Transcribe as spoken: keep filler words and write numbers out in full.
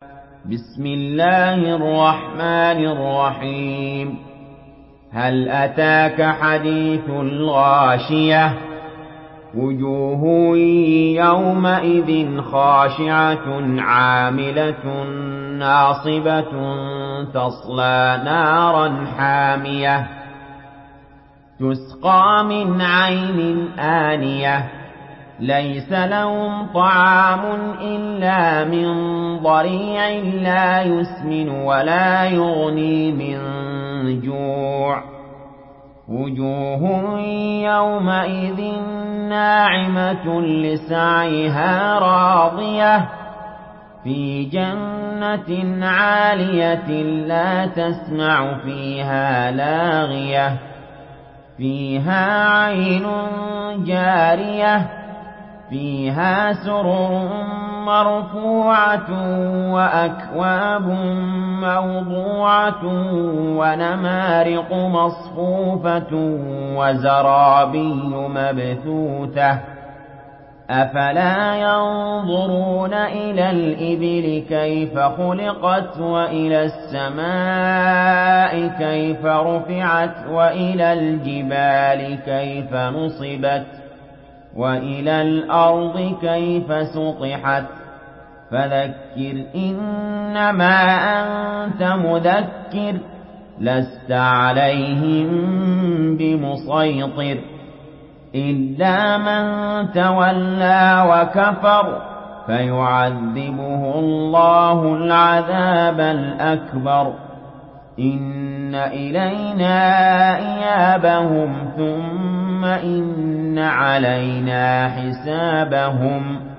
بسم الله الرحمن الرحيم هل أتاك حديث الغاشية وجوه يومئذ خاشعة عاملة ناصبة تصلى نارا حامية تسقى من عين آنية ليس لهم طعام إلا من ضريع لا يسمن ولا يغني من جوع وجوه يومئذ ناعمة لسعيها راضية في جنة عالية لا تسمع فيها لاغية فيها عين جارية فيها سرر مرفوعة وأكواب موضوعة ونمارق مصفوفة وزرابي مبثوثة أفلا ينظرون إلى الإبل كيف خلقت وإلى السماء كيف رفعت وإلى الجبال كيف نصبت وإلى الأرض كيف سطحت فذكر إنما أنت مذكر لست عليهم بمسيطر إلا من تولى وكفر فيعذبه الله العذاب الأكبر إن إلينا إيابهم ثم إن علينا حسابهم